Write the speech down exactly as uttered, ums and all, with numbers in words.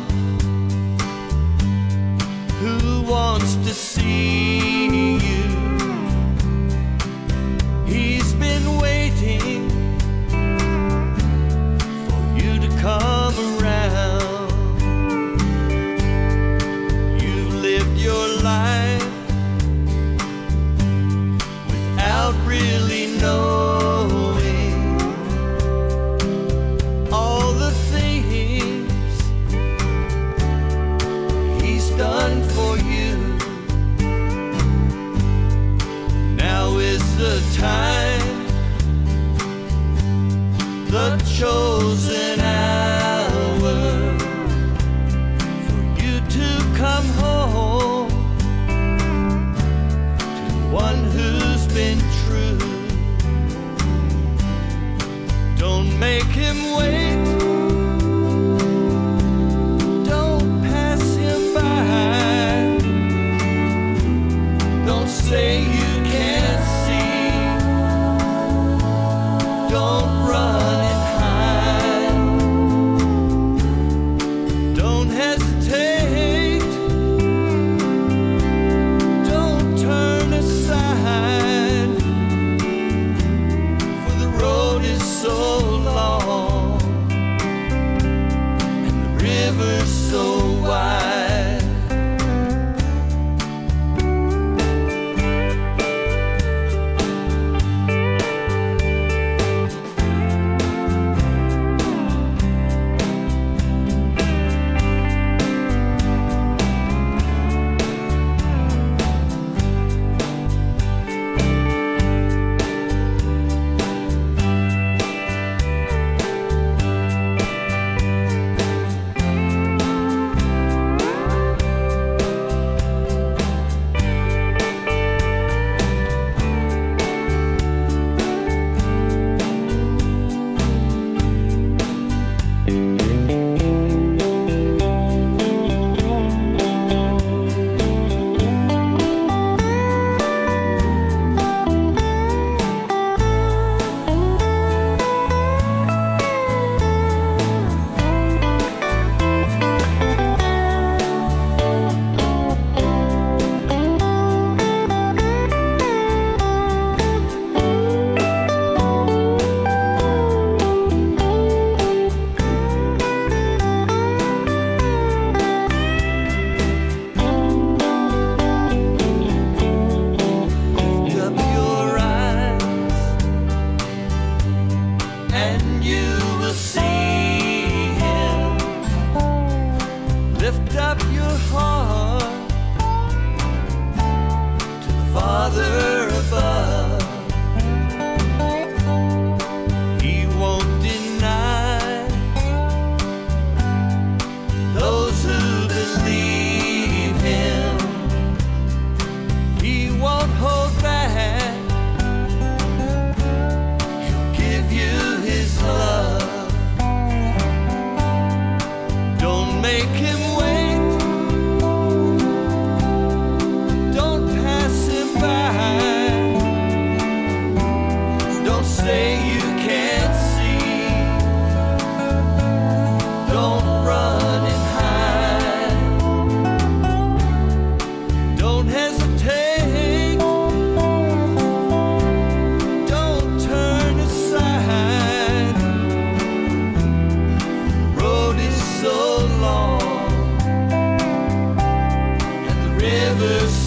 who wants to see you. He's been waiting for you to come around. You've lived your life without really knowing all the things he's done for you. Now is the time, the chosen hour, for you to come home to one who's been true. Don't make him wait, don't pass him by, don't say you can't see, don't run and hide, don't hesitate, don't turn aside, for the road is so long and the river's so wide. Lift up your heart to the Father above. He won't deny those who believe him. He won't hold back. He'll give you his love. Don't make him wait, don't pass him by, don't say you can't see, don't run and hide, don't hesitate, don't turn aside, the road is so long and the river's